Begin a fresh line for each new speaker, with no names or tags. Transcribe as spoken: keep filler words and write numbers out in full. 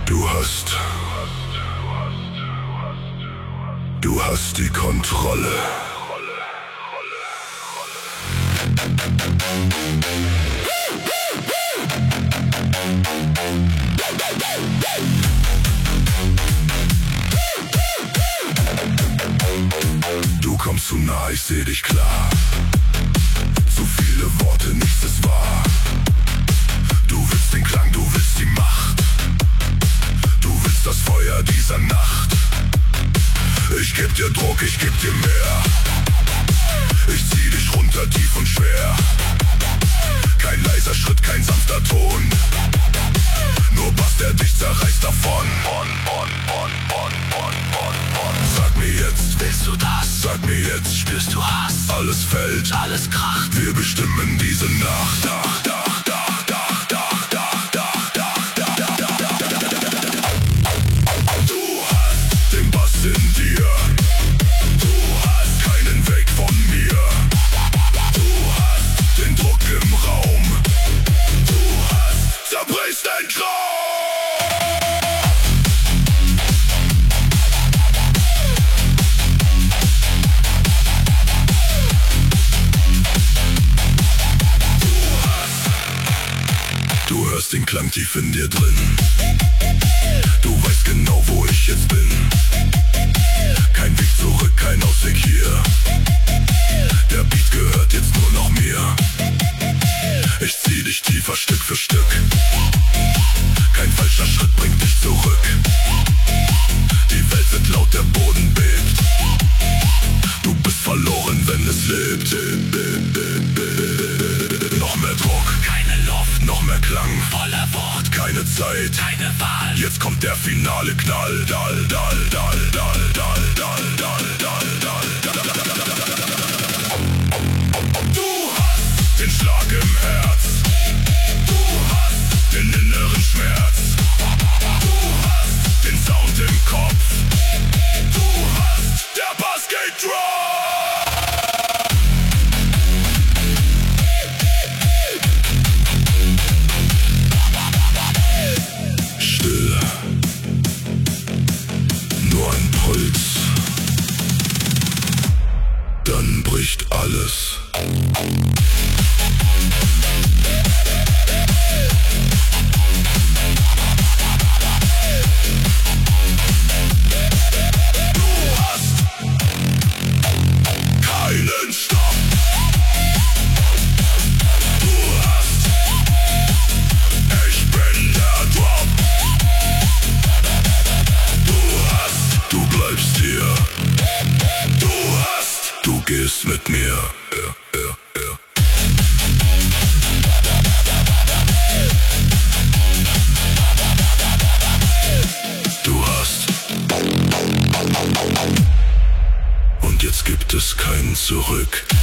Du hast, du hast die Kontrolle. Du kommst zu nah, ich seh dich klar. Zu viele Worte, nichts ist wahr. Du willst den Klang, du willst die Macht. Du willst das Feuer dieser Nacht. Ich geb dir Druck, ich geb dir mehr. Ich zieh dich runter, tief und schwer. Kein leiser Schritt, kein sanfter Ton. Nur Bass, der dich zerreißt davon. On, on, on, on, on, on, on. Sag mir jetzt,
Willst du das?
sag mir jetzt,
Spürst du Hass?
alles fällt,
Alles kracht.
wir bestimmen diese Nacht. Dach, dach, dach, dach, dach, dach, dach, dach, dach, dach, dach, dach. Du hast den Bass in dir. Du hast keinen Weg von mir. Du hast den Druck im Raum. Du hast zerbrichst dein Traum. Du hörst den Klang tief in dir drin. Du weißt genau, wo ich jetzt bin. Kein Weg zurück, kein Ausweg hier. Der Beat gehört jetzt nur noch mir. Ich zieh dich tiefer Stück für Stück. Kein falscher Schritt bringt dich zurück. Die Welt wird laut, der Boden bebt. Du bist verloren, wenn es lebt. Noch mehr Druck,
Keine Luft,
noch mehr Klang,
voller Wort,
keine Zeit,
keine Wahl.
jetzt kommt der finale Knall. Dal, dal, dal, dal, dal, dal, dal, dal, dal, dal, dal. Du hast den Schlag im Herz. Du hast den inneren Schmerz. Du hast den Sound im Kopf. Du hast der Bassgate Drop. Still, nur ein Puls, dann bricht alles. Du hast keinen Stopp. Du hast, ich bin der Drop. Du hast, du bleibst hier. Du hast, du gehst mit mir. Ja, ja, ja. Du hast. Und jetzt gibt es kein Zurück.